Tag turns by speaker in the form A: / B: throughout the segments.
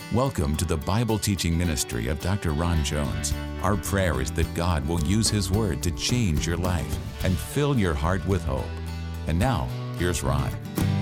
A: Welcome to the Bible teaching ministry of Dr. Ron Jones. Our prayer is that God will use His Word to change your life and fill your heart with hope. And now, here's Ron.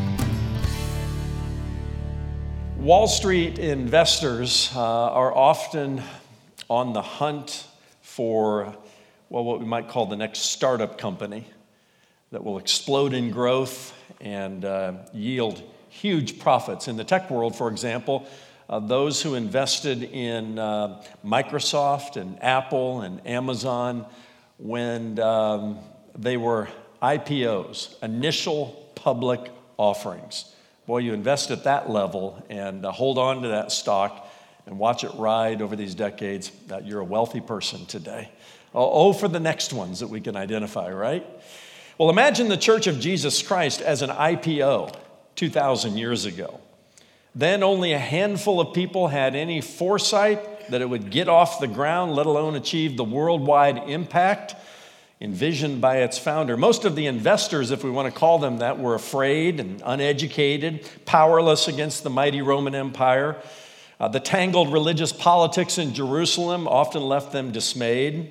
B: Wall Street investors are often on the hunt for, what we might call the next startup company that will explode in growth and yield huge profits. In the tech world, for example, those who invested in Microsoft and Apple and Amazon when they were IPOs, initial public offerings. Boy, you invest at that level and hold on to that stock and watch it ride over these decades, that you're a wealthy person today. Oh, for the next ones that we can identify, right? Well, imagine the Church of Jesus Christ as an IPO 2,000 years ago. Then only a handful of people had any foresight that it would get off the ground, let alone achieve the worldwide impact envisioned by its founder. Most of the investors, if we want to call them that, were afraid and uneducated, powerless against the mighty Roman Empire. The tangled religious politics in Jerusalem often left them dismayed.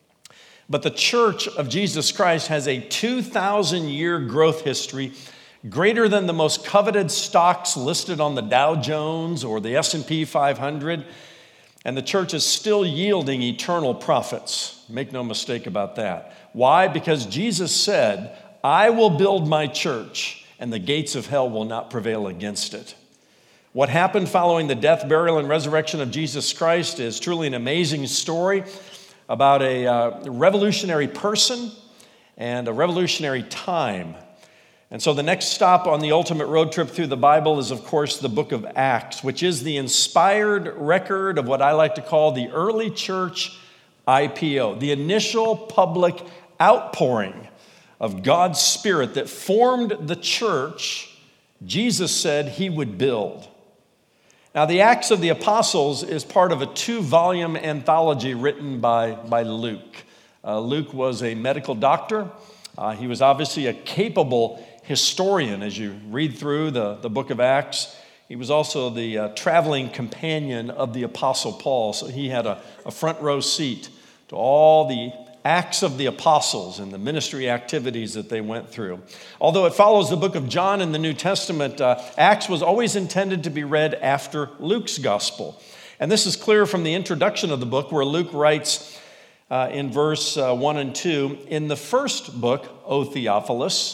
B: But the Church of Jesus Christ has a 2,000-year growth history greater than the most coveted stocks listed on the Dow Jones or the S&P 500, and the church is still yielding eternal profits. Make no mistake about that. Why? Because Jesus said, "I will build my church, and the gates of hell will not prevail against it." What happened following the death, burial, and resurrection of Jesus Christ is truly an amazing story about a revolutionary person and a revolutionary time. And so the next stop on the ultimate road trip through the Bible is, of course, the book of Acts, which is the inspired record of what I like to call the early church IPO, the initial public outpouring of God's Spirit that formed the church Jesus said He would build. Now, the Acts of the Apostles is part of a 2-volume anthology written by Luke. Luke was a medical doctor. He was obviously a capable historian as you read through the book of Acts. He was also the traveling companion of the Apostle Paul, so he had a front row seat to all the Acts of the Apostles and the ministry activities that they went through. Although it follows the book of John in the New Testament, Acts was always intended to be read after Luke's gospel. And this is clear from the introduction of the book where Luke writes in verse 1 and 2, "In the first book, O Theophilus,"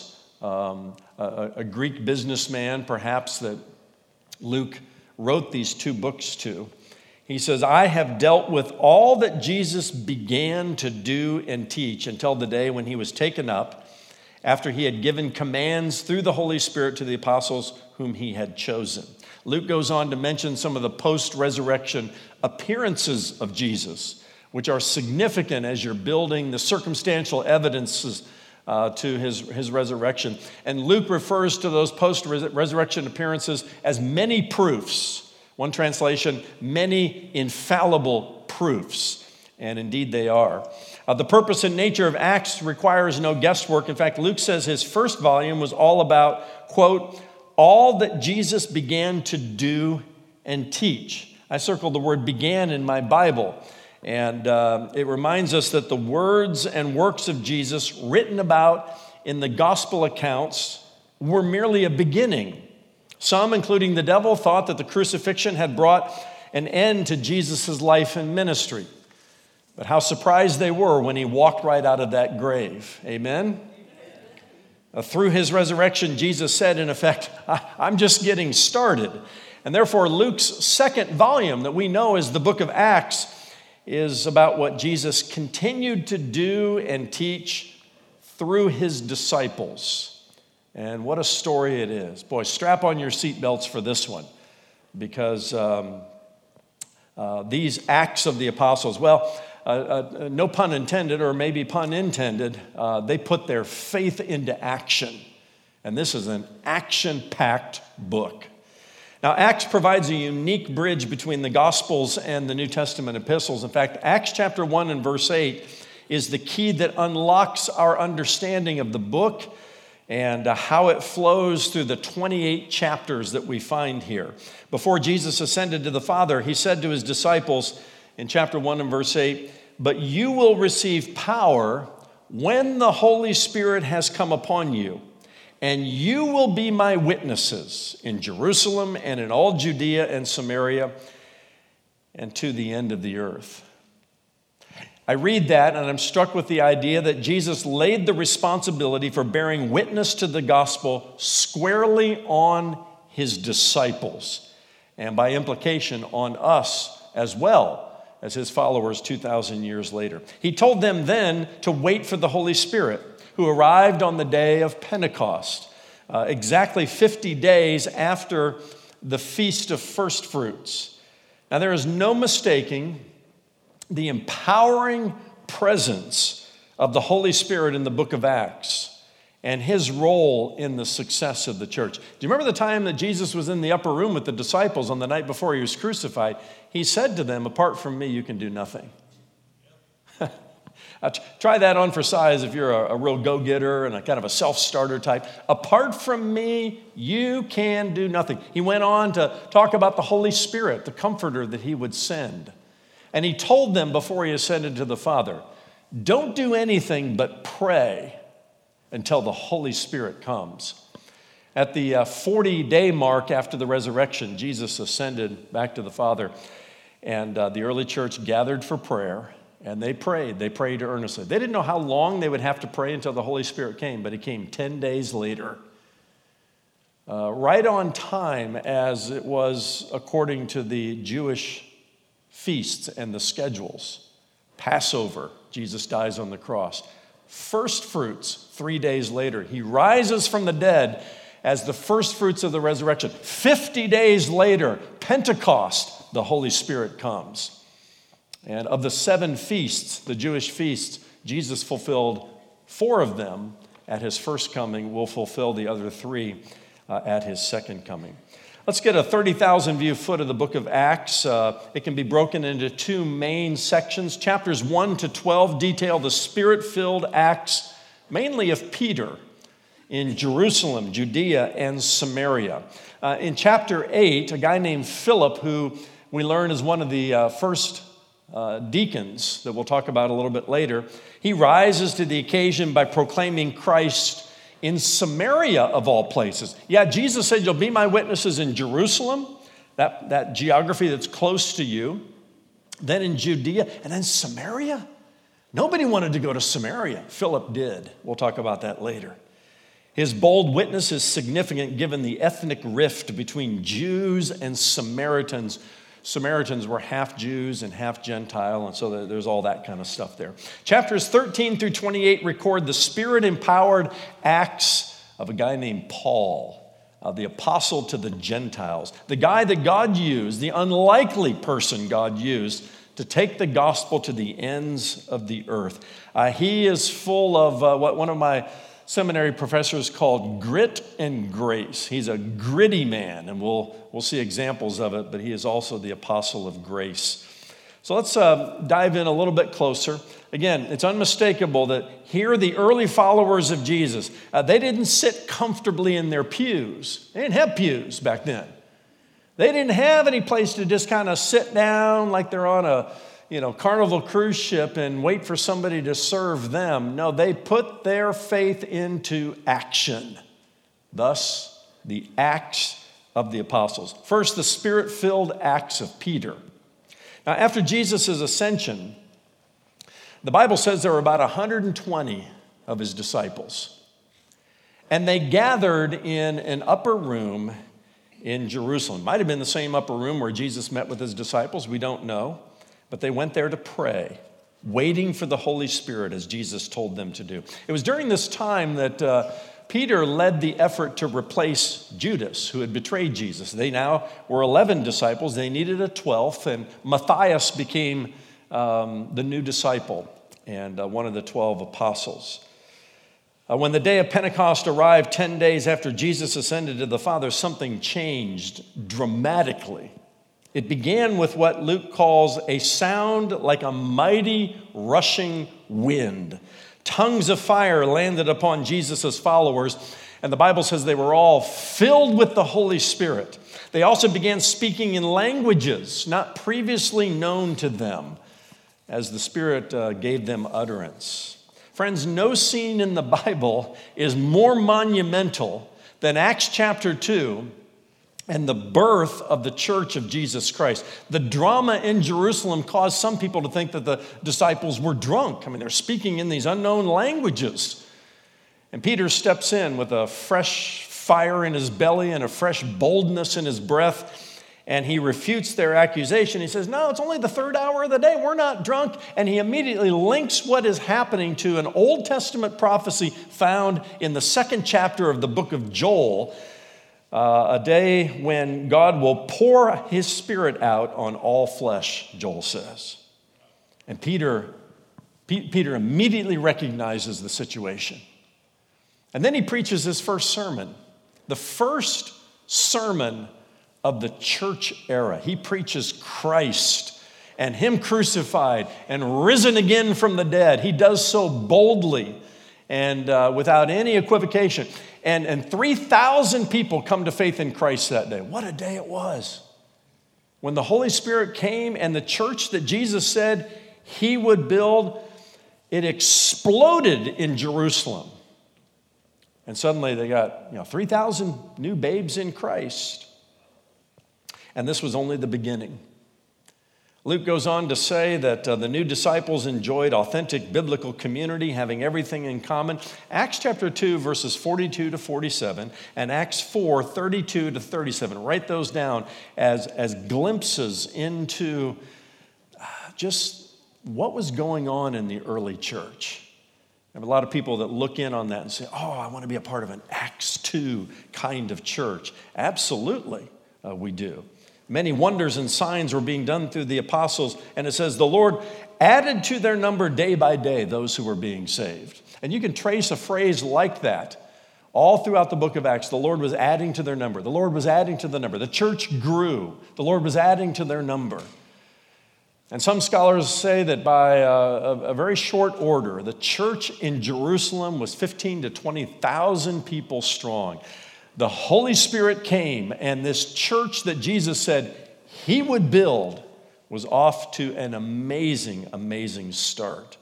B: a Greek businessman perhaps that Luke wrote these 2 books to, he says, "I have dealt with all that Jesus began to do and teach until the day when He was taken up, after He had given commands through the Holy Spirit to the apostles whom He had chosen." Luke goes on to mention some of the post-resurrection appearances of Jesus, which are significant as you're building the circumstantial evidences to his resurrection. And Luke refers to those post-resurrection appearances as many proofs. One translation, many infallible proofs. And indeed they are. The purpose and nature of Acts requires no guesswork. In fact, Luke says his first volume was all about, quote, all that Jesus began to do and teach. I circled the word began in my Bible. And it reminds us that the words and works of Jesus written about in the gospel accounts were merely a beginning. Some, including the devil, thought that the crucifixion had brought an end to Jesus' life and ministry. But how surprised they were when He walked right out of that grave. Amen? Through His resurrection, Jesus said, in effect, I'm just getting started. And therefore, Luke's second volume that we know as the book of Acts is about what Jesus continued to do and teach through His disciples. And what a story it is. Boy, strap on your seatbelts for this one, because these Acts of the Apostles, no pun intended, or maybe pun intended, they put their faith into action. And this is an action-packed book. Now, Acts provides a unique bridge between the Gospels and the New Testament epistles. In fact, Acts chapter 1 and verse 8 is the key that unlocks our understanding of the book and how it flows through the 28 chapters that we find here. Before Jesus ascended to the Father, he said to his disciples in chapter 1 and verse 8, "But you will receive power when the Holy Spirit has come upon you, and you will be my witnesses in Jerusalem and in all Judea and Samaria and to the end of the earth." I read that and I'm struck with the idea that Jesus laid the responsibility for bearing witness to the gospel squarely on his disciples, and by implication on us as well as his followers 2,000 years later. He told them then to wait for the Holy Spirit, who arrived on the day of Pentecost, exactly 50 days after the Feast of First Fruits. Now, there is no mistaking the empowering presence of the Holy Spirit in the book of Acts and his role in the success of the church. Do you remember the time that Jesus was in the upper room with the disciples on the night before he was crucified? He said to them, "Apart from me, you can do nothing." Try that on for size if you're a real go-getter and a kind of a self-starter type. Apart from me, you can do nothing. He went on to talk about the Holy Spirit, the comforter that he would send. And he told them before he ascended to the Father, don't do anything but pray until the Holy Spirit comes. At the 40-day mark after the resurrection, Jesus ascended back to the Father, and the early church gathered for prayer, and they prayed. They prayed earnestly. They didn't know how long they would have to pray until the Holy Spirit came, but he came 10 days later, right on time as it was according to the Jewish feasts and the schedules. Passover, Jesus dies on the cross. First fruits, 3 days later. He rises from the dead as the first fruits of the resurrection. 50 days later, Pentecost, the Holy Spirit comes. And of the 7 feasts, the Jewish feasts, Jesus fulfilled 4 of them at his first coming. We'll fulfill the other 3 at his second coming. Let's get a 30,000 view foot of the book of Acts. It can be broken into 2 main sections. Chapters 1 to 12 detail the spirit-filled acts, mainly of Peter, in Jerusalem, Judea, and Samaria. In chapter 8, a guy named Philip, who we learn is one of the first deacons that we'll talk about a little bit later, he rises to the occasion by proclaiming Christ in Samaria, of all places. Yeah, Jesus said, you'll be my witnesses in Jerusalem, that geography that's close to you, then in Judea, and then Samaria. Nobody wanted to go to Samaria. Philip did. We'll talk about that later. His bold witness is significant given the ethnic rift between Jews and Samaritans. Samaritans were half Jews and half Gentile, and so there's all that kind of stuff there. Chapters 13 through 28 record the spirit-empowered acts of a guy named Paul, the apostle to the Gentiles, the guy that God used, the unlikely person God used to take the gospel to the ends of the earth. He is full of what one of my seminary professors called grit and grace. He's a gritty man, and we'll see examples of it, but he is also the apostle of grace. So let's dive in a little bit closer. Again, it's unmistakable that here the early followers of Jesus, they didn't sit comfortably in their pews. They didn't have pews back then. They didn't have any place to just kind of sit down like they're on a Carnival cruise ship and wait for somebody to serve them. No, they put their faith into action. Thus, the Acts of the Apostles. First, the spirit-filled Acts of Peter. Now, after Jesus' ascension, the Bible says there were about 120 of his disciples. And they gathered in an upper room in Jerusalem. Might have been the same upper room where Jesus met with his disciples. We don't know. But they went there to pray, waiting for the Holy Spirit as Jesus told them to do. It was during this time that Peter led the effort to replace Judas, who had betrayed Jesus. They now were 11 disciples. They needed a 12th, and Matthias became the new disciple and one of the 12 apostles. When the day of Pentecost arrived 10 days after Jesus ascended to the Father, something changed dramatically. It began with what Luke calls a sound like a mighty rushing wind. tongues of fire landed upon Jesus' followers, and the Bible says they were all filled with the Holy Spirit. They also began speaking in languages not previously known to them as the Spirit gave them utterance. Friends, no scene in the Bible is more monumental than Acts chapter 2 and the birth of the church of Jesus Christ. The drama in Jerusalem caused some people to think that the disciples were drunk. I mean, they're speaking in these unknown languages. And Peter steps in with a fresh fire in his belly and a fresh boldness in his breath, and he refutes their accusation. He says, no, it's only the third hour of the day. We're not drunk. And he immediately links what is happening to an Old Testament prophecy found in the 2nd chapter of the book of Joel, a day when God will pour his Spirit out on all flesh, Joel says. And Peter immediately recognizes the situation. And then he preaches his first sermon, the first sermon of the church era. He preaches Christ and him crucified and risen again from the dead. He does so boldly and without any equivocation. And 3,000 people come to faith in Christ that day. What a day it was. When the Holy Spirit came and the church that Jesus said he would build, it exploded in Jerusalem. And suddenly they got 3,000 new babes in Christ. And this was only the beginning. Luke goes on to say that the new disciples enjoyed authentic biblical community, having everything in common. Acts chapter 2, verses 42 to 47, and Acts 4, 32 to 37. Write those down as glimpses into just what was going on in the early church. There are a lot of people that look in on that and say, oh, I want to be a part of an Acts 2 kind of church. Absolutely, we do. Many wonders and signs were being done through the apostles, and it says the Lord added to their number day by day those who were being saved. And you can trace a phrase like that all throughout the book of Acts. The Lord was adding to their number. The Lord was adding to the number. The church grew. The Lord was adding to their number. And some scholars say that by a very short order, the church in Jerusalem was 15 to 20,000 people strong. The Holy Spirit came, and this church that Jesus said he would build was off to an amazing, amazing start.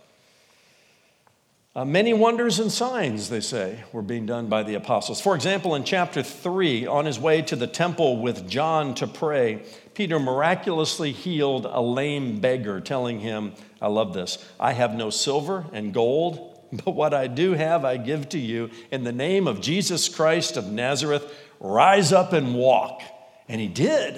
B: Many wonders and signs, they say, were being done by the apostles. For example, in chapter 3, on his way to the temple with John to pray, Peter miraculously healed a lame beggar, telling him, I love this, I have no silver and gold, but what I do have, I give to you. In the name of Jesus Christ of Nazareth, rise up and walk. And he did.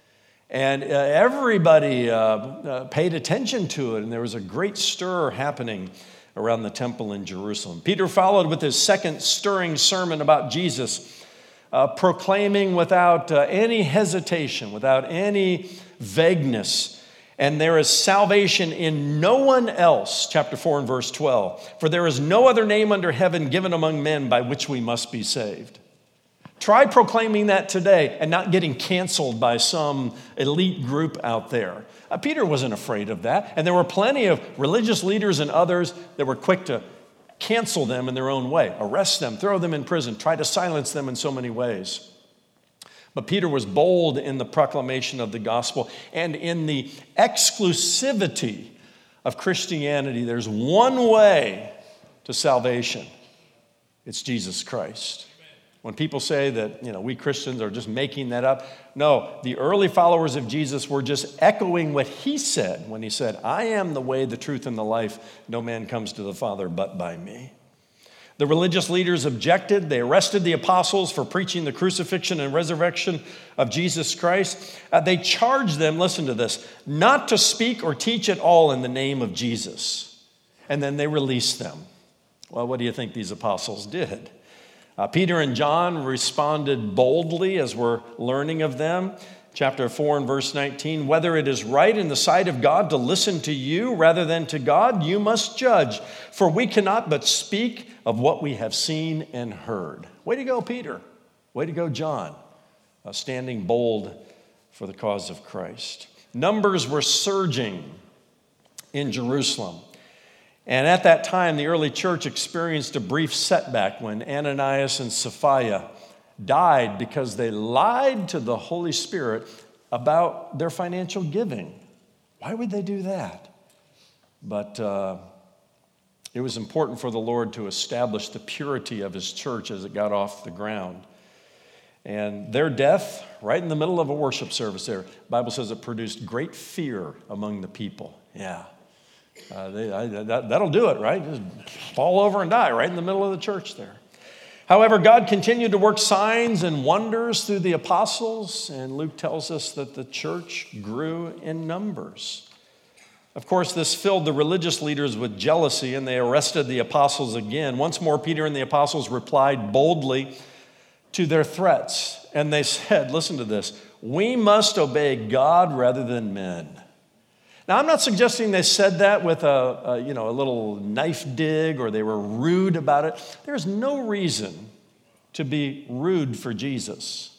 B: And everybody paid attention to it, and there was a great stir happening around the temple in Jerusalem. Peter followed with his second stirring sermon about Jesus, proclaiming without any hesitation, without any vagueness, and there is salvation in no one else, chapter 4 and verse 12. For there is no other name under heaven given among men by which we must be saved. Try proclaiming that today and not getting canceled by some elite group out there. Peter wasn't afraid of that. And there were plenty of religious leaders and others that were quick to cancel them in their own way, arrest them, throw them in prison, try to silence them in so many ways. But Peter was bold in the proclamation of the gospel and in the exclusivity of Christianity. There's one way to salvation. It's Jesus Christ. When people say that, we Christians are just making that up, no, the early followers of Jesus were just echoing what he said when he said, I am the way, the truth, and the life. No man comes to the Father but by me. The religious leaders objected. They arrested the apostles for preaching the crucifixion and resurrection of Jesus Christ. They charged them, listen to this, not to speak or teach at all in the name of Jesus. And then they released them. Well, what do you think these apostles did? Peter and John responded boldly as we're learning of them. Chapter 4 and verse 19, whether it is right in the sight of God to listen to you rather than to God, you must judge. For we cannot but speak of what we have seen and heard. Way to go, Peter. Way to go, John. Standing bold for the cause of Christ. Numbers were surging in Jerusalem. And at that time, the early church experienced a brief setback when Ananias and Sapphira died because they lied to the Holy Spirit about their financial giving. Why would they do that? But it was important for the Lord to establish the purity of his church as it got off the ground. And their death, right in the middle of a worship service there, the Bible says it produced great fear among the people. Yeah. That'll do it, right? Just fall over and die right in the middle of the church there. However, God continued to work signs and wonders through the apostles, and Luke tells us that the church grew in numbers. Of course, this filled the religious leaders with jealousy, and they arrested the apostles again. Once more, Peter and the apostles replied boldly to their threats, and they said, listen to this, "We must obey God rather than men." Now, I'm not suggesting they said that with a little knife dig or they were rude about it. There's no reason to be rude for Jesus.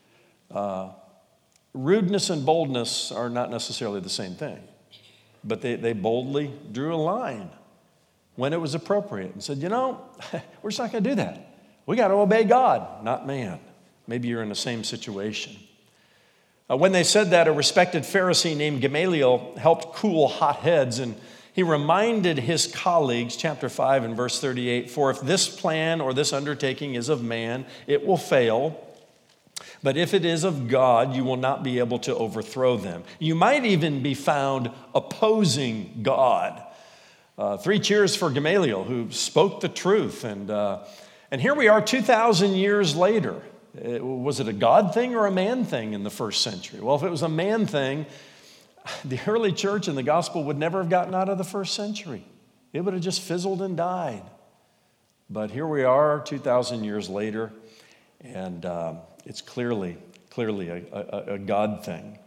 B: Rudeness and boldness are not necessarily the same thing. But they boldly drew a line when it was appropriate and said, we're just not going to do that. We got to obey God, not man. Maybe you're in the same situation. When they said that, a respected Pharisee named Gamaliel helped cool hot heads, and he reminded his colleagues, chapter 5 and verse 38, "For if this plan or this undertaking is of man, it will fail. But if it is of God, you will not be able to overthrow them. You might even be found opposing God." 3 cheers for Gamaliel, who spoke the truth. And here we are 2,000 years later. Was it a God thing or a man thing in the first century? Well, if it was a man thing, the early church and the gospel would never have gotten out of the first century. It would have just fizzled and died. But here we are 2,000 years later, and it's clearly a God thing.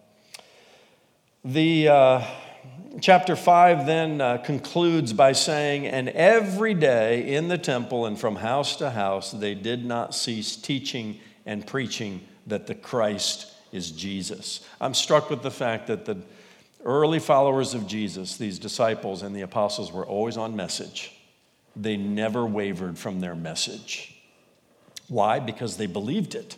B: The chapter 5 then concludes by saying, "And every day in the temple and from house to house, they did not cease teaching and preaching that the Christ is Jesus." I'm struck with the fact that the early followers of Jesus, these disciples and the apostles, were always on message. They never wavered from their message. Why? Because they believed it.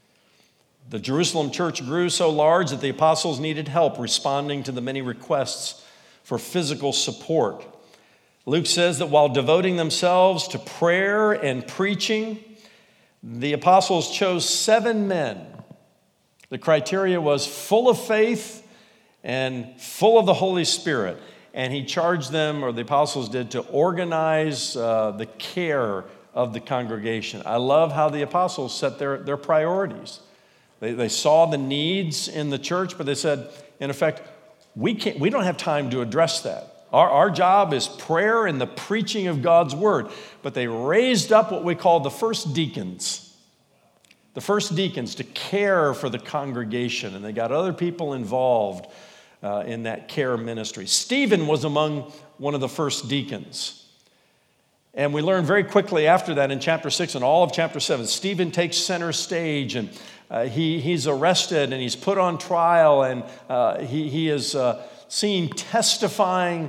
B: The Jerusalem church grew so large that the apostles needed help responding to the many requests for physical support. Luke says that while devoting themselves to prayer and preaching, the apostles chose 7 men. The criteria was full of faith and full of the Holy Spirit. And he charged them, or the apostles did, to organize the care of the congregation. I love how the apostles set their priorities. They saw the needs in the church, but they said, in effect, we don't have time to address that. Our job is prayer and the preaching of God's word. But they raised up what we call the first deacons. The first deacons to care for the congregation. And they got other people involved in that care ministry. Stephen was among one of the first deacons. And we learn very quickly after that in chapter 6 and all of chapter 7, Stephen takes center stage, and he's arrested and he's put on trial, and he is seen testifying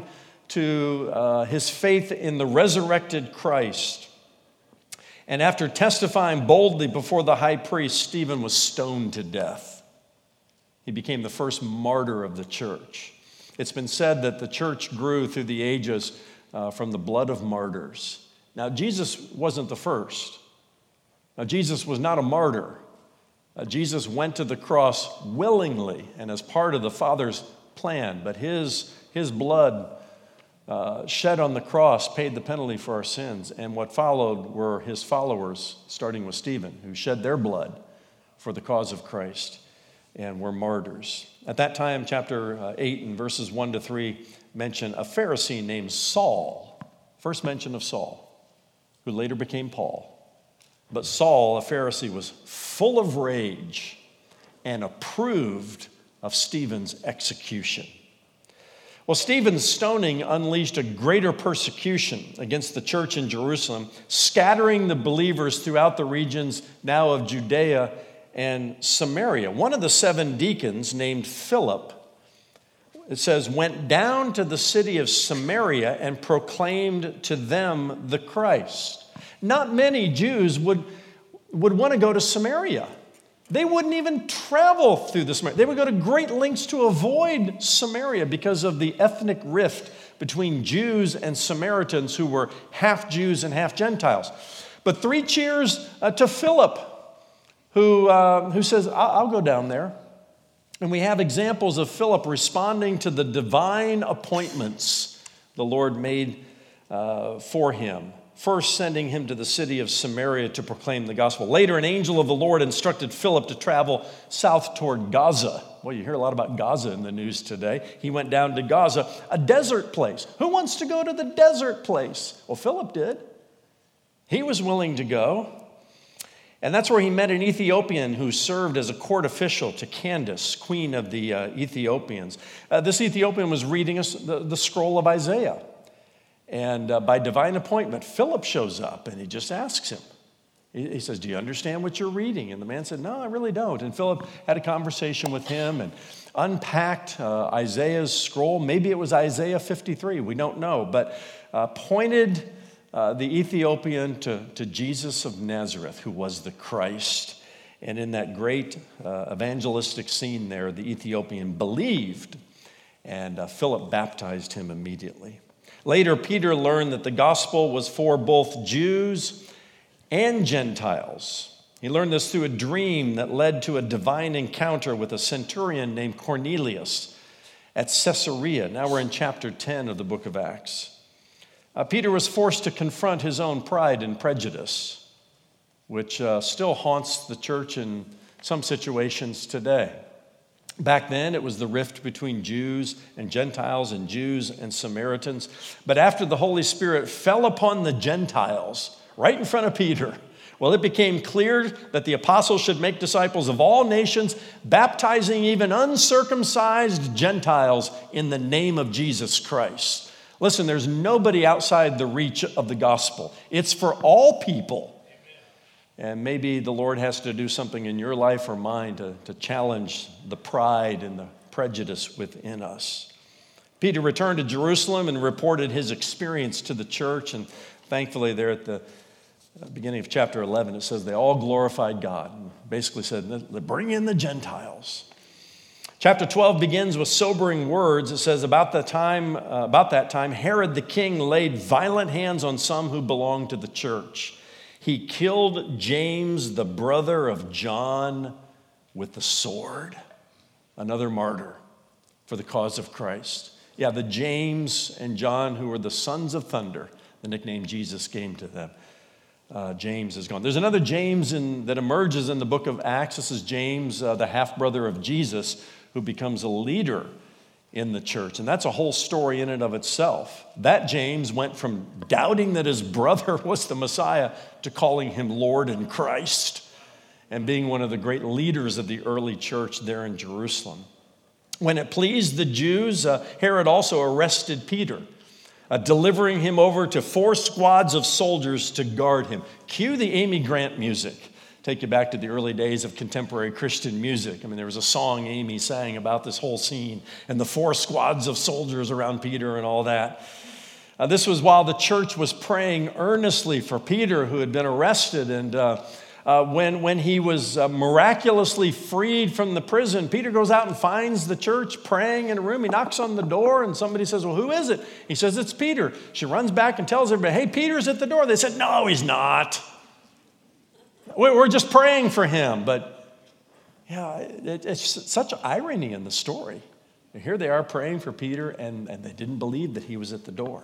B: to his faith in the resurrected Christ. And after testifying boldly before the high priest, Stephen was stoned to death. He became the first martyr of the church. It's been said that the church grew through the ages from the blood of martyrs. Now, Jesus wasn't the first. Now, Jesus was not a martyr. Jesus went to the cross willingly and as part of the Father's plan, but his blood shed on the cross paid the penalty for our sins, and what followed were his followers, starting with Stephen, who shed their blood for the cause of Christ and were martyrs. At that time, chapter 8 and verses 1 to 3 mention a Pharisee named Saul, first mention of Saul, who later became Paul. But Saul, a Pharisee, was full of rage and approved of Stephen's execution. Well, Stephen's stoning unleashed a greater persecution against the church in Jerusalem, scattering the believers throughout the regions now of Judea and Samaria. One of the 7 deacons, named Philip, it says, went down to the city of Samaria and proclaimed to them the Christ. Not many Jews would want to go to Samaria. They wouldn't even travel through the Samaria. They would go to great lengths to avoid Samaria because of the ethnic rift between Jews and Samaritans who were half Jews and half Gentiles. But 3 cheers to Philip, who says, I'll go down there. And we have examples of Philip responding to the divine appointments the Lord made for him. First, sending him to the city of Samaria to proclaim the gospel. Later, an angel of the Lord instructed Philip to travel south toward Gaza. Well, you hear a lot about Gaza in the news today. He went down to Gaza, a desert place. Who wants to go to the desert place? Well, Philip did. He was willing to go. And that's where he met an Ethiopian who served as a court official to Candace, queen of the Ethiopians. This Ethiopian was reading the scroll of Isaiah. And by divine appointment, Philip shows up and he just asks him. He says, do you understand what you're reading? And the man said, no, I really don't. And Philip had a conversation with him and unpacked Isaiah's scroll. Maybe it was Isaiah 53. We don't know. But pointed the Ethiopian to Jesus of Nazareth, who was the Christ. And in that great evangelistic scene there, the Ethiopian believed. And Philip baptized him immediately. Later, Peter learned that the gospel was for both Jews and Gentiles. He learned this through a dream that led to a divine encounter with a centurion named Cornelius at Caesarea. Now we're in chapter 10 of the book of Acts. Peter was forced to confront his own pride and prejudice, which still haunts the church in some situations today. Back then, it was the rift between Jews and Gentiles and Jews and Samaritans. But after the Holy Spirit fell upon the Gentiles, right in front of Peter, well, it became clear that the apostles should make disciples of all nations, baptizing even uncircumcised Gentiles in the name of Jesus Christ. Listen, there's nobody outside the reach of the gospel. It's for all people. And maybe the Lord has to do something in your life or mine to challenge the pride and the prejudice within us. Peter returned to Jerusalem and reported his experience to the church. And thankfully, there at the beginning of chapter 11, it says they all glorified God. And basically said, bring in the Gentiles. Chapter 12 begins with sobering words. It says, about that time, Herod the king laid violent hands on some who belonged to the church. He killed James, the brother of John, with the sword. Another martyr for the cause of Christ. Yeah, the James and John who were the sons of thunder, the nickname Jesus gave to them. James is gone. There's another James that emerges in the book of Acts. This is James, the half-brother of Jesus, who becomes a leader in the church. And that's a whole story in and of itself. That James went from doubting that his brother was the Messiah to calling him Lord and Christ and being one of the great leaders of the early church there in Jerusalem. When it pleased the Jews, Herod also arrested Peter, delivering him over to 4 squads of soldiers to guard him. Cue the Amy Grant music. Take you back to the early days of contemporary Christian music. I mean, there was a song Amy sang about this whole scene and the 4 squads of soldiers around Peter and all that. This was while the church was praying earnestly for Peter, who had been arrested. And when he was miraculously freed from the prison, Peter goes out and finds the church praying in a room. He knocks on the door and somebody says, well, who is it? He says, it's Peter. She runs back and tells everybody, hey, Peter's at the door. They said, no, he's not. We're just praying for him. But yeah, it's such irony in the story. Here they are praying for Peter, and they didn't believe that he was at the door.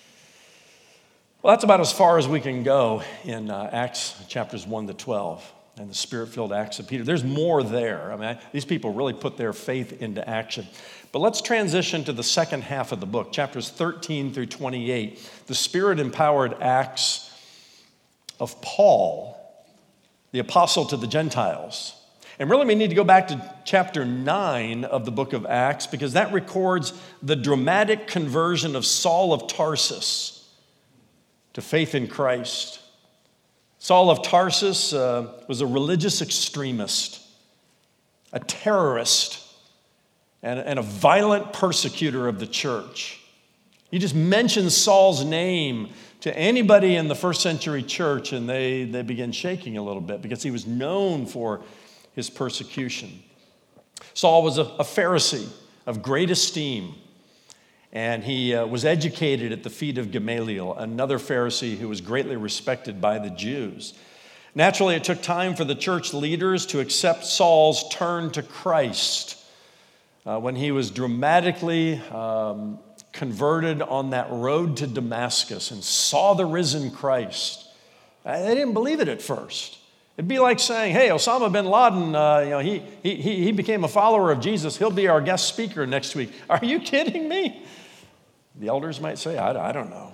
B: Well, that's about as far as we can go in Acts chapters 1 to 12 and the Spirit-filled Acts of Peter. There's more there. I mean, these people really put their faith into action. But let's transition to the second half of the book, chapters 13 through 28, the Spirit-empowered Acts of Paul, the apostle to the Gentiles. And really, we need to go back to chapter 9 of the book of Acts, because that records the dramatic conversion of Saul of Tarsus to faith in Christ. Saul of Tarsus was a religious extremist, a terrorist. and a violent persecutor of the church. You just mention Saul's name to anybody in the first century church, and they begin shaking a little bit because he was known for his persecution. Saul was a Pharisee of great esteem, and he was educated at the feet of Gamaliel, another Pharisee who was greatly respected by the Jews. Naturally, it took time for the church leaders to accept Saul's turn to Christ when he was dramatically converted on that road to Damascus and saw the risen Christ. They didn't believe it at first. It'd be like saying, hey, Osama bin Laden, he became a follower of Jesus. He'll be our guest speaker next week. Are you kidding me? The elders might say, I don't know.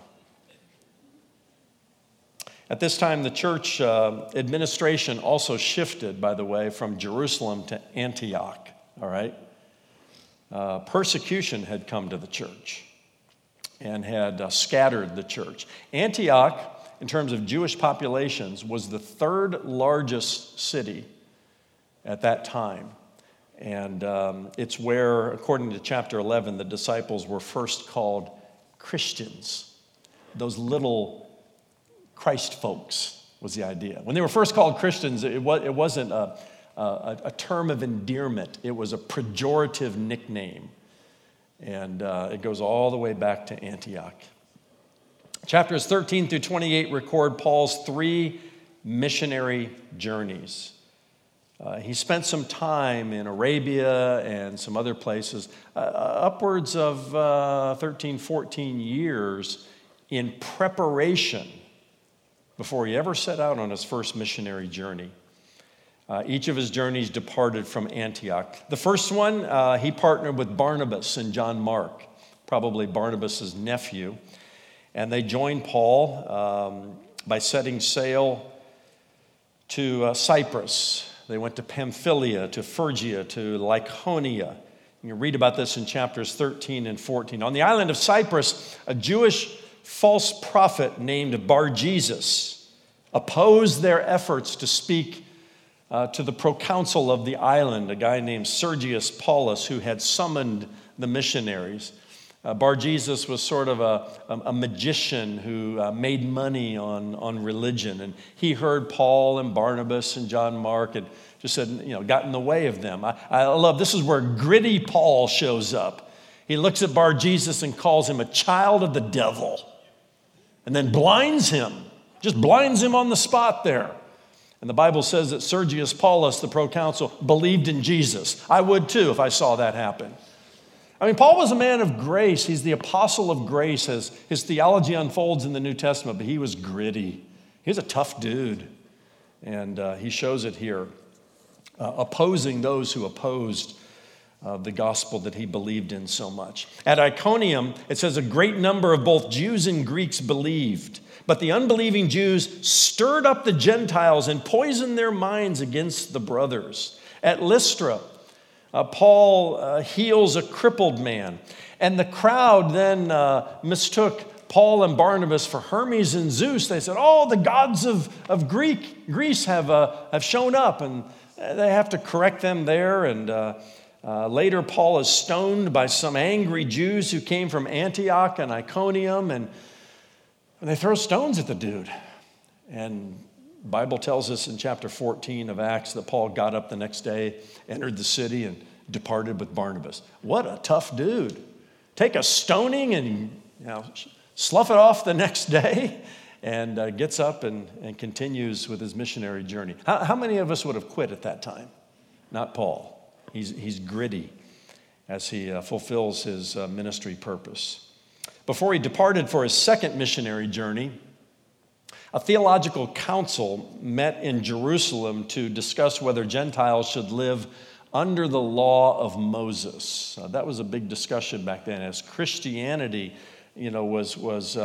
B: At this time, the church administration also shifted, by the way, from Jerusalem to Antioch, all right? Persecution had come to the church and had scattered the church. Antioch, in terms of Jewish populations, was the third largest city at that time. And it's where, according to chapter 11, the disciples were first called Christians. Those little Christ folks was the idea. When they were first called Christians, it wasn't a term of endearment. It was a pejorative nickname. And it goes all the way back to Antioch. Chapters 13 through 28 record Paul's 3 missionary journeys. He spent some time in Arabia and some other places, upwards of 13, 14 years in preparation before he ever set out on his first missionary journey. Each of his journeys departed from Antioch. The first one, he partnered with Barnabas and John Mark, probably Barnabas' nephew. And they joined Paul by setting sail to Cyprus. They went to Pamphylia, to Phrygia, to Lycaonia. You can read about this in chapters 13 and 14. On the island of Cyprus, a Jewish false prophet named Bar-Jesus opposed their efforts to speak to the proconsul of the island, a guy named Sergius Paulus, who had summoned the missionaries. Bar-Jesus was sort of a magician who made money on religion. And he heard Paul and Barnabas and John Mark and just said, got in the way of them. I love, this is where gritty Paul shows up. He looks at Bar-Jesus and calls him a child of the devil. And then blinds him, just blinds him on the spot there. And the Bible says that Sergius Paulus, the proconsul, believed in Jesus. I would too if I saw that happen. I mean, Paul was a man of grace. He's the apostle of grace as his theology unfolds in the New Testament, but he was gritty. He was a tough dude. And he shows it here, opposing those who opposed the gospel that he believed in so much. At Iconium, it says a great number of both Jews and Greeks believed, but the unbelieving Jews stirred up the Gentiles and poisoned their minds against the brothers. At Lystra, Paul heals a crippled man, and the crowd then mistook Paul and Barnabas for Hermes and Zeus. They said, oh, the gods of Greece have shown up, and they have to correct them there. And later, Paul is stoned by some angry Jews who came from Antioch and Iconium, and they throw stones at the dude. And the Bible tells us in chapter 14 of Acts that Paul got up the next day, entered the city, and departed with Barnabas. What a tough dude. Take a stoning and slough it off the next day, and gets up and continues with his missionary journey. How many of us would have quit at that time? Not Paul. He's gritty as he fulfills his ministry purpose. Before he departed for his second missionary journey, a theological council met in Jerusalem to discuss whether Gentiles should live under the law of Moses. That was a big discussion back then as Christianity, was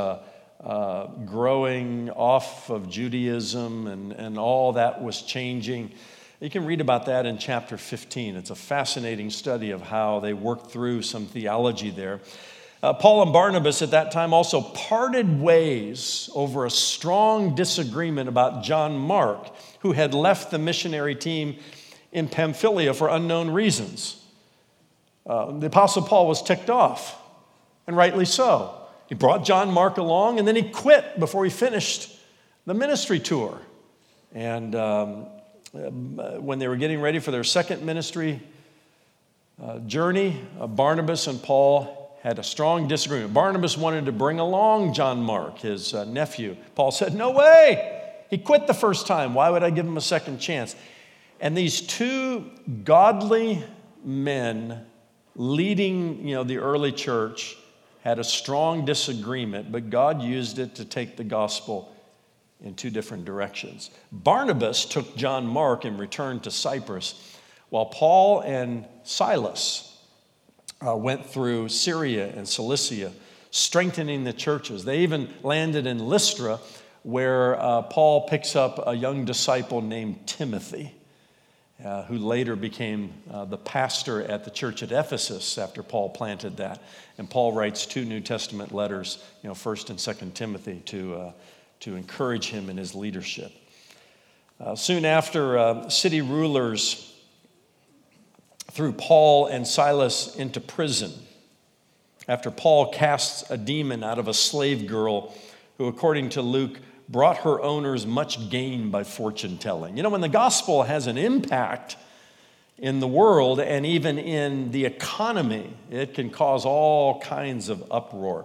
B: growing off of Judaism and all that was changing. You can read about that in chapter 15. It's a fascinating study of how they worked through some theology there. Paul and Barnabas at that time also parted ways over a strong disagreement about John Mark, who had left the missionary team in Pamphylia for unknown reasons. The Apostle Paul was ticked off, and rightly so. He brought John Mark along, and then he quit before he finished the ministry tour. And when they were getting ready for their second ministry journey, Barnabas and Paul had a strong disagreement. Barnabas wanted to bring along John Mark, his nephew. Paul said, "No way! He quit the first time. Why would I give him a second chance?" And these two godly men leading, the early church had a strong disagreement, but God used it to take the gospel in two different directions. Barnabas took John Mark and returned to Cyprus, while Paul and Silas went through Syria and Cilicia, strengthening the churches. They even landed in Lystra, where Paul picks up a young disciple named Timothy, who later became the pastor at the church at Ephesus after Paul planted that. And Paul writes 2 New Testament letters, 1st and 2nd Timothy, to encourage him in his leadership. Soon after, city rulers threw Paul and Silas into prison after Paul casts a demon out of a slave girl who, according to Luke, brought her owners much gain by fortune telling. When the gospel has an impact in the world and even in the economy, it can cause all kinds of uproar.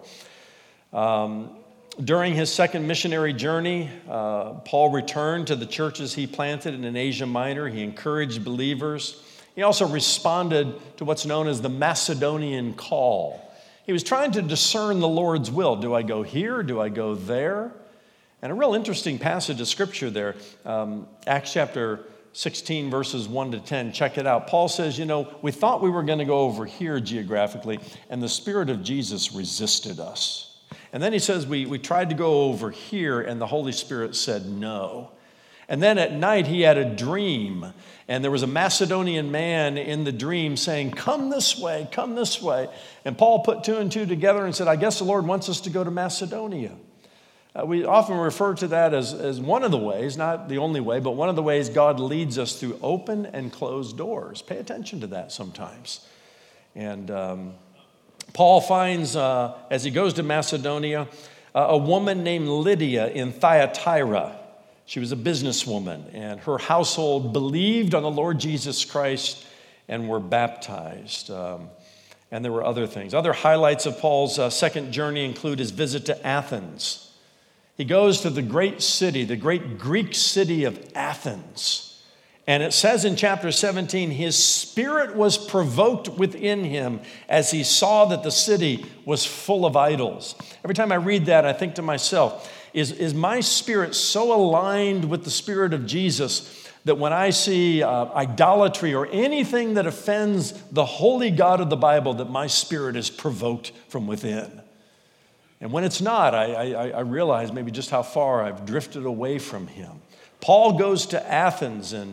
B: During his second missionary journey, Paul returned to the churches he planted in Asia Minor. He encouraged believers. He also responded to what's known as the Macedonian call. He was trying to discern the Lord's will. Do I go here? Do I go there? And a real interesting passage of scripture there, Acts chapter 16, verses 1 to 10. Check it out. Paul says, we thought we were going to go over here geographically, and the Spirit of Jesus resisted us. And then he says, we tried to go over here, and the Holy Spirit said no. And then at night he had a dream, and there was a Macedonian man in the dream saying, come this way, come this way. And Paul put 2 and 2 together and said, I guess the Lord wants us to go to Macedonia. We often refer to that as one of the ways, not the only way, but one of the ways God leads us through open and closed doors. Pay attention to that sometimes. And Paul finds, as he goes to Macedonia, a woman named Lydia in Thyatira. She was a businesswoman, and her household believed on the Lord Jesus Christ and were baptized. And there were other things. Other highlights of Paul's second journey include his visit to Athens. He goes to the great city, the great Greek city of Athens. And it says in chapter 17, his spirit was provoked within him as he saw that the city was full of idols. Every time I read that, I think to myself, is my spirit so aligned with the Spirit of Jesus that when I see idolatry or anything that offends the holy God of the Bible, that my spirit is provoked from within? And when it's not, I realize maybe just how far I've drifted away from him. Paul goes to Athens, and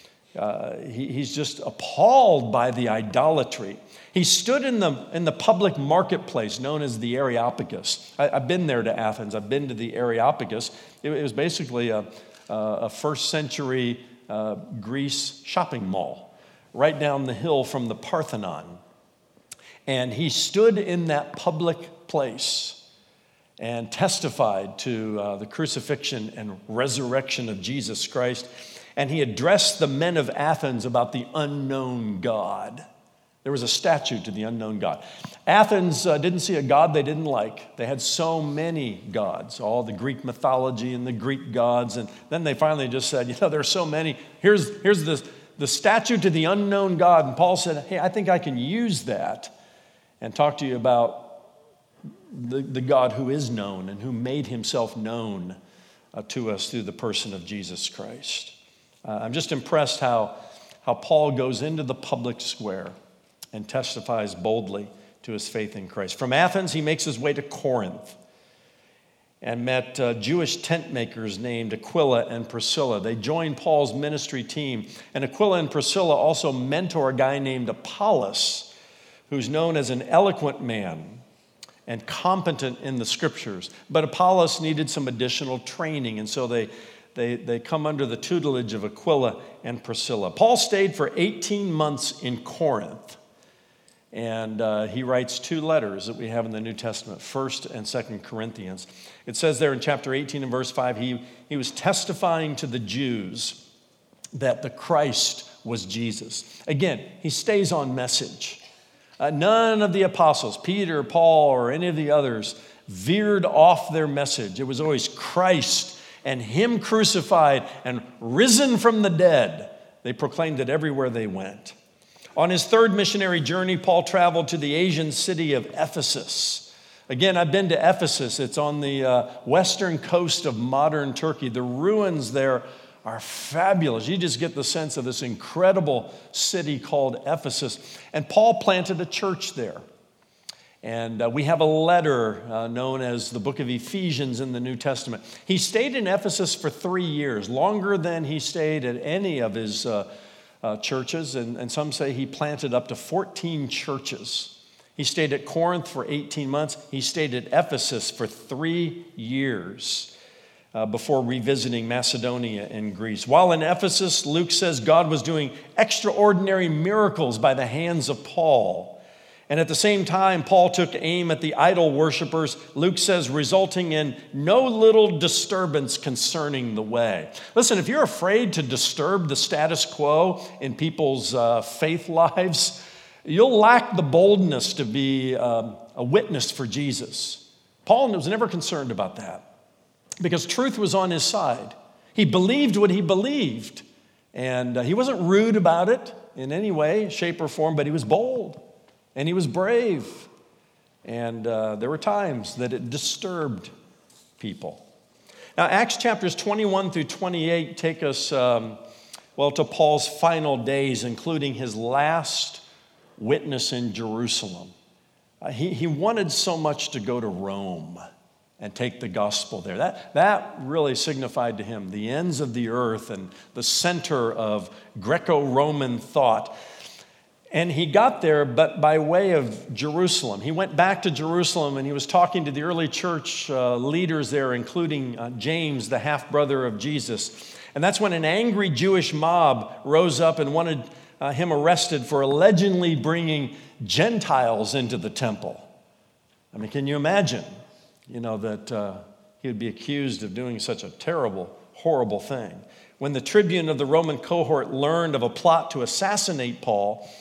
B: he's just appalled by the idolatry. He stood in the public marketplace known as the Areopagus. I've been there to Athens. I've been to the Areopagus. It was basically a first century Greece shopping mall right down the hill from the Parthenon. And he stood in that public place and testified to the crucifixion and resurrection of Jesus Christ. And he addressed the men of Athens about the unknown God. There was a statue to the unknown God. Athens didn't see a God they didn't like. They had so many gods, all the Greek mythology and the Greek gods. And then they finally just said, there's so many. Here's the statue to the unknown God. And Paul said, hey, I think I can use that and talk to you about the God who is known and who made himself known to us through the person of Jesus Christ. I'm just impressed how Paul goes into the public square and testifies boldly to his faith in Christ. From Athens, he makes his way to Corinth and met Jewish tent makers named Aquila and Priscilla. They joined Paul's ministry team, and Aquila and Priscilla also mentor a guy named Apollos, who's known as an eloquent man and competent in the scriptures. But Apollos needed some additional training, and so they come under the tutelage of Aquila and Priscilla. Paul stayed for 18 months in Corinth, And he writes 2 letters that we have in the New Testament, 1st and 2nd Corinthians. It says there in chapter 18 and verse 5, he was testifying to the Jews that the Christ was Jesus. Again, he stays on message. None of the apostles, Peter, Paul, or any of the others, veered off their message. It was always Christ and him crucified and risen from the dead. They proclaimed it everywhere they went. On his 3rd missionary journey, Paul traveled to the Asian city of Ephesus. Again, I've been to Ephesus. It's on the western coast of modern Turkey. The ruins there are fabulous. You just get the sense of this incredible city called Ephesus. And Paul planted a church there. And we have a letter known as the book of Ephesians in the New Testament. He stayed in Ephesus for 3 years, longer than he stayed at any of his churches, and some say he planted up to 14 churches. He stayed at Corinth for 18 months. He stayed at Ephesus for 3 years before revisiting Macedonia and Greece. While in Ephesus, Luke says God was doing extraordinary miracles by the hands of Paul. And at the same time, Paul took aim at the idol worshipers, Luke says, resulting in no little disturbance concerning the way. Listen, if you're afraid to disturb the status quo in people's faith lives, you'll lack the boldness to be a witness for Jesus. Paul was never concerned about that because truth was on his side. He believed what he believed, and he wasn't rude about it in any way, shape, or form, but he was bold. And he was brave. And there were times that it disturbed people. Now, Acts chapters 21 through 28 take us, to Paul's final days, including his last witness in Jerusalem. He wanted so much to go to Rome and take the gospel there. That really signified to him the ends of the earth and the center of Greco-Roman thought. And he got there, but by way of Jerusalem. He went back to Jerusalem, and he was talking to the early church leaders there, including James, the half-brother of Jesus. And that's when an angry Jewish mob rose up and wanted him arrested for allegedly bringing Gentiles into the temple. I mean, can you imagine, that he would be accused of doing such a terrible, horrible thing? When the tribune of the Roman cohort learned of a plot to assassinate Paul,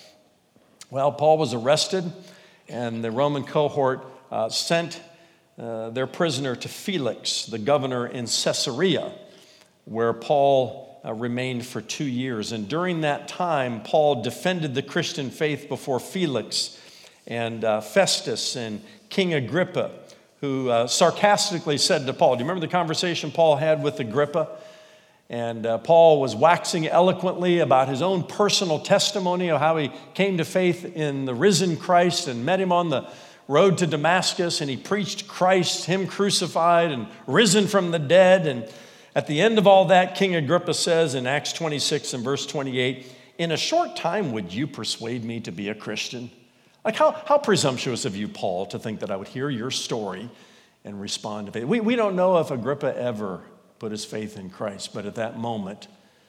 B: Paul was arrested, and the Roman cohort sent their prisoner to Felix, the governor in Caesarea, where Paul remained for 2 years. And during that time, Paul defended the Christian faith before Felix and Festus and King Agrippa, who sarcastically said to Paul, do you remember the conversation Paul had with Agrippa? And Paul was waxing eloquently about his own personal testimony of how he came to faith in the risen Christ and met him on the road to Damascus, and he preached Christ, him crucified and risen from the dead. And at the end of all that, King Agrippa says in Acts 26 and verse 28, in a short time would you persuade me to be a Christian? Like how presumptuous of you, Paul, to think that I would hear your story and respond to faith. We don't know if Agrippa ever put his faith in Christ, but at that moment,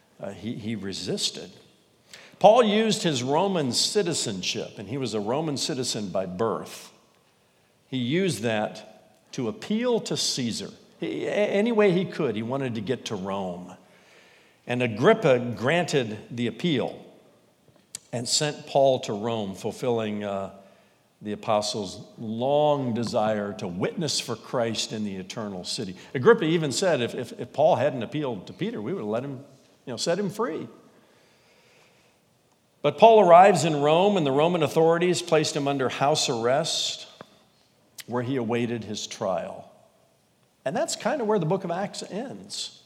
B: he resisted. Paul used his Roman citizenship, and he was a Roman citizen by birth. He used that to appeal to Caesar. Any way he could, he wanted to get to Rome. And Agrippa granted the appeal and sent Paul to Rome, fulfilling the apostles' long desire to witness for Christ in the eternal city. Agrippa even said if Paul hadn't appealed to Peter, we would have let him, set him free. But Paul arrives in Rome, and the Roman authorities placed him under house arrest, where he awaited his trial. And that's kind of where the book of Acts ends.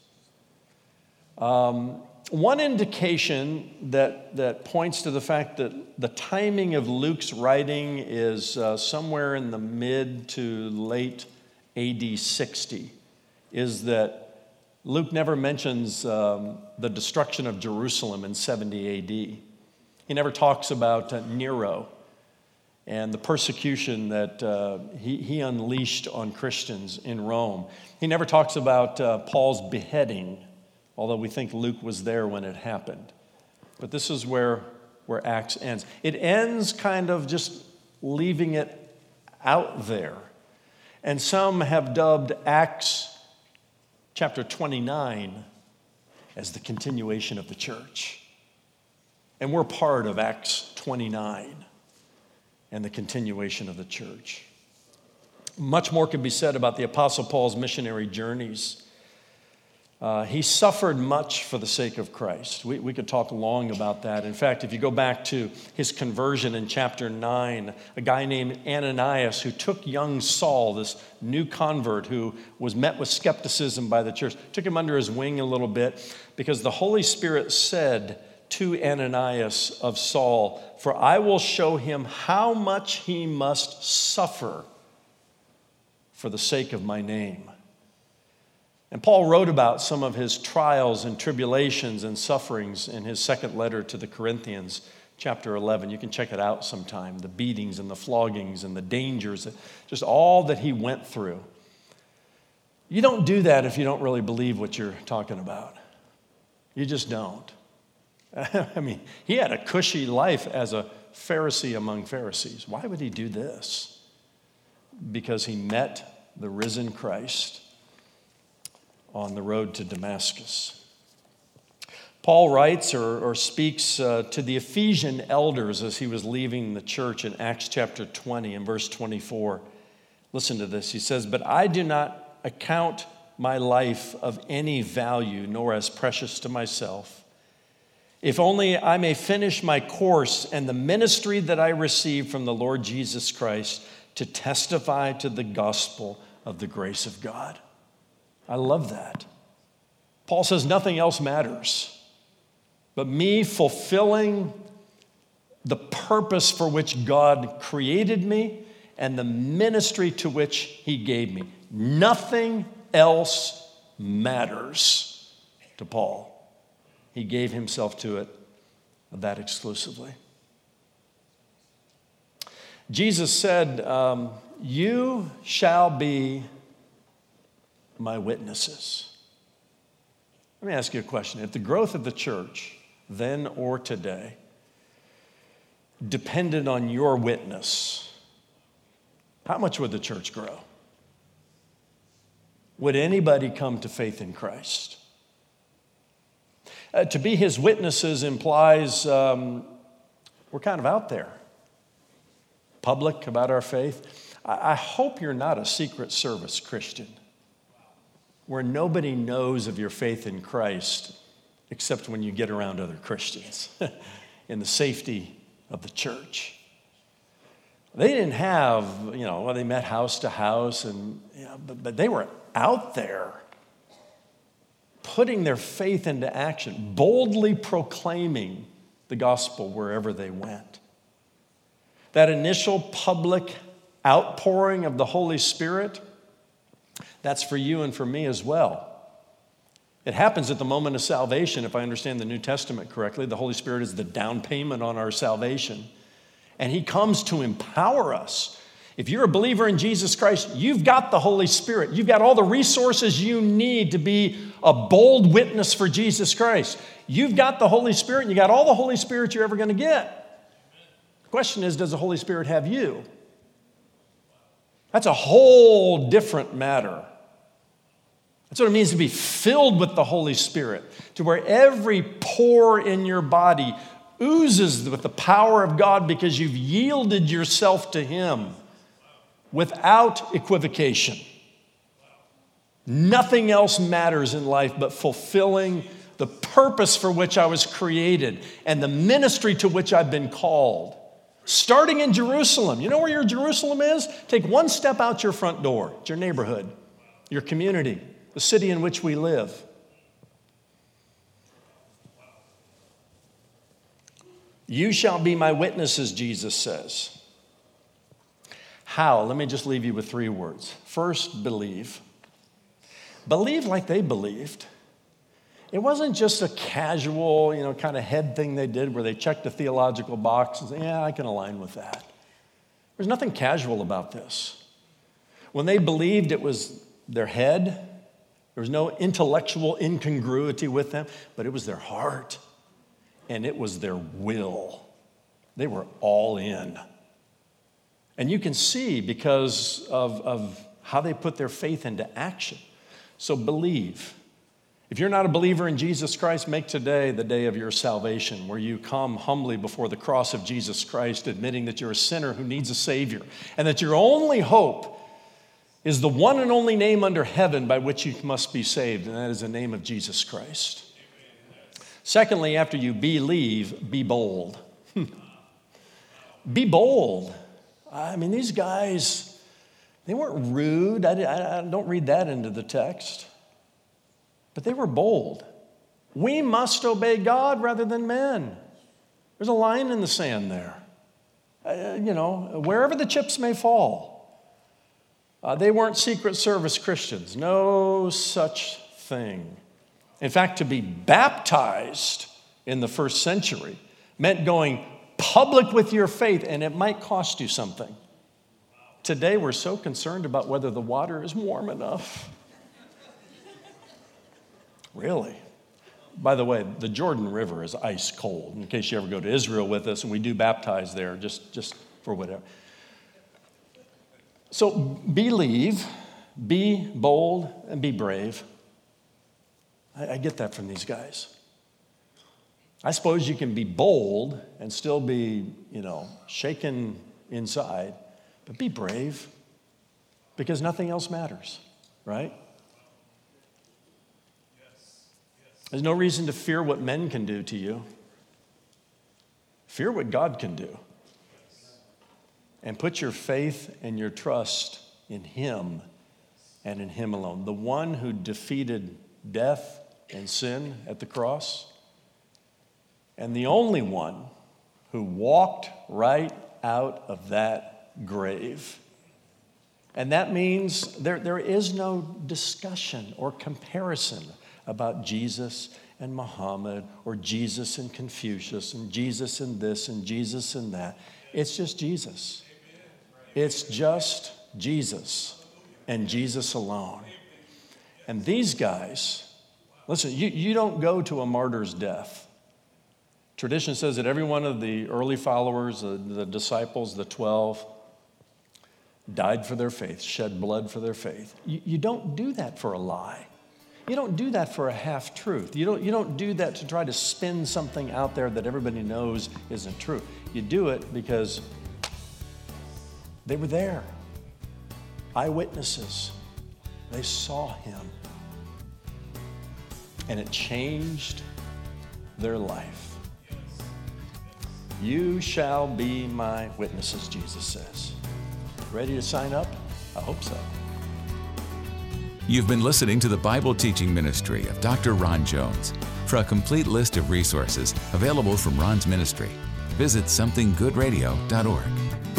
B: One indication that points to the fact that the timing of Luke's writing is somewhere in the mid to late AD 60 is that Luke never mentions the destruction of Jerusalem in 70 AD. He never talks about Nero and the persecution that he unleashed on Christians in Rome. He never talks about Paul's beheading, although we think Luke was there when it happened. But this is where where Acts ends. It ends kind of just leaving it out there. And some have dubbed Acts chapter 29 as the continuation of the church. And we're part of Acts 29 and the continuation of the church. Much more could be said about the Apostle Paul's missionary journeys. He suffered much for the sake of Christ. We could talk long about that. In fact, if you go back to his conversion in chapter 9, a guy named Ananias who took young Saul, this new convert who was met with skepticism by the church, took him under his wing a little bit because the Holy Spirit said to Ananias of Saul, "For I will show him how much he must suffer for the sake of my name." And Paul wrote about some of his trials and tribulations and sufferings in his second letter to the Corinthians, chapter 11. You can check it out sometime, the beatings and the floggings and the dangers, just all that he went through. You don't do that if you don't really believe what you're talking about. You just don't. I mean, he had a cushy life as a Pharisee among Pharisees. Why would he do this? Because he met the risen Christ on the road to Damascus. Paul writes or speaks to the Ephesian elders as he was leaving the church in Acts chapter 20 and verse 24. Listen to this. He says, "But I do not account my life of any value, nor as precious to myself, if only I may finish my course and the ministry that I received from the Lord Jesus Christ to testify to the gospel of the grace of God." I love that. Paul says nothing else matters but me fulfilling the purpose for which God created me and the ministry to which he gave me. Nothing else matters to Paul. He gave himself to it that exclusively. Jesus said, "You shall be my witnesses." Let me ask you a question. If the growth of the church, then or today, depended on your witness, how much would the church grow? Would anybody come to faith in Christ? To be his witnesses implies we're kind of out there, public about our faith. I hope you're not a Secret Service Christian, where nobody knows of your faith in Christ except when you get around other Christians in the safety of the church. They didn't have, they met house to house, but they were out there putting their faith into action, boldly proclaiming the gospel wherever they went. That initial public outpouring of the Holy Spirit, that's for you and for me as well. It happens at the moment of salvation, if I understand the New Testament correctly. The Holy Spirit is the down payment on our salvation. And he comes to empower us. If you're a believer in Jesus Christ, you've got the Holy Spirit. You've got all the resources you need to be a bold witness for Jesus Christ. You've got the Holy Spirit, and you got all the Holy Spirit you're ever going to get. The question is, does the Holy Spirit have you? That's a whole different matter. That's what it means to be filled with the Holy Spirit, to where every pore in your body oozes with the power of God because you've yielded yourself to him without equivocation. Nothing else matters in life but fulfilling the purpose for which I was created and the ministry to which I've been called. Starting in Jerusalem. You know where your Jerusalem is? Take one step out your front door. It's your neighborhood, your community, the city in which we live. You shall be my witnesses, Jesus says. How? Let me just leave you with 3 words. First, believe. Believe like they believed. It wasn't just a casual, kind of head thing they did where they checked a theological box and said, yeah, I can align with that. There's nothing casual about this. When they believed, it was their head. There was no intellectual incongruity with them, but it was their heart and it was their will. They were all in. And you can see because of how they put their faith into action. So believe. If you're not a believer in Jesus Christ, make today the day of your salvation, where you come humbly before the cross of Jesus Christ, admitting that you're a sinner who needs a Savior, and that your only hope is the one and only name under heaven by which you must be saved, and that is the name of Jesus Christ. Secondly, after you believe, be bold. Be bold. I mean, these guys, they weren't rude. I don't read that into the text. But they were bold. We must obey God rather than men. There's a line in the sand there. Wherever the chips may fall. They weren't Secret Service Christians. No such thing. In fact, to be baptized in the first century meant going public with your faith, and it might cost you something. Today, we're so concerned about whether the water is warm enough. Really? By the way, the Jordan River is ice cold, in case you ever go to Israel with us, and we do baptize there, just for whatever. So believe, be bold, and be brave. I get that from these guys. I suppose you can be bold and still be, shaken inside, but be brave, because nothing else matters, right? There's no reason to fear what men can do to you. Fear what God can do. And put your faith and your trust in Him and in Him alone. The one who defeated death and sin at the cross, and the only one who walked right out of that grave. And that means there is no discussion or comparison about Jesus and Muhammad, or Jesus and Confucius, and Jesus and this, and Jesus and that. It's just Jesus. It's just Jesus and Jesus alone. And these guys, listen, you don't go to a martyr's death. Tradition says that every one of the early followers, the disciples, the 12, died for their faith, shed blood for their faith. You don't do that for a lie. You don't do that for a half-truth. You don't do that to try to spin something out there that everybody knows isn't true. You do it because they were there. Eyewitnesses. They saw Him. And it changed their life. You shall be my witnesses, Jesus says. Ready to sign up? I hope so.
A: You've been listening to the Bible teaching ministry of Dr. Ron Jones. For a complete list of resources available from Ron's ministry, visit somethinggoodradio.org.